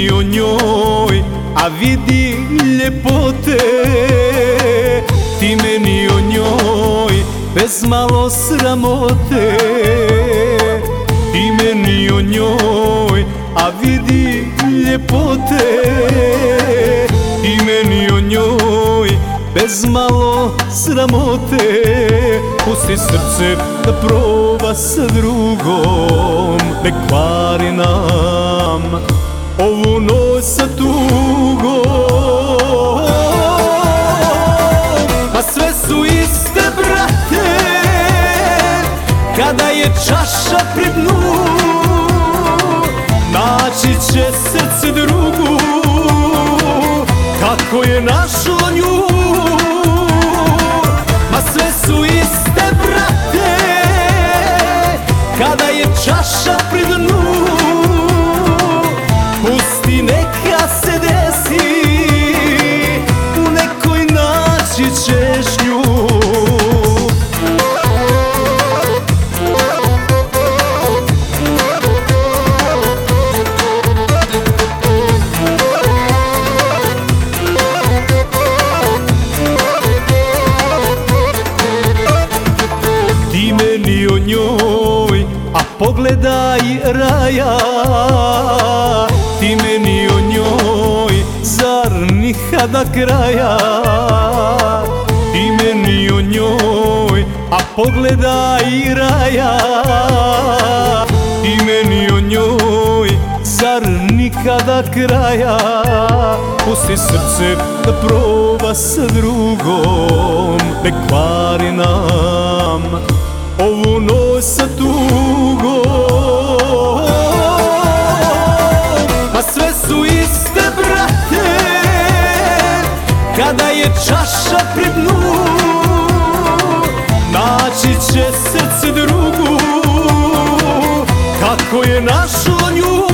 meni o njoj, a vidi ljepote. Ti meni o njoj, bez malo sramote. Ti meni o njoj, a vidi ljepote. Ti meni o njoj, bez malo sramote. Pusti srce da proba sa drugom, ne kvari nam ovu noć sa tugom. Pa sve su iste, brate, kada je čaša pri dnu. Naći će srce drugu, kako je našlo nju. Ma sve su iste, brate, kada je čaša pri dnu. Pusti neka se desi, u nekoj naći ćeš nju. Ti meni o njoj, a pogledaj raja. Ti meni o njoj, zar nikada kraja. Ti meni o njoj, a pogledaj raja. Ti meni o njoj, zar nikada kraja. Pusti srce da proba sa drugom, ne kvari nam ovu noć sa tugom. Pa sve su iste, brate, kada je čaša pri dnu. Naći će srce drugu, kako je našlo nju.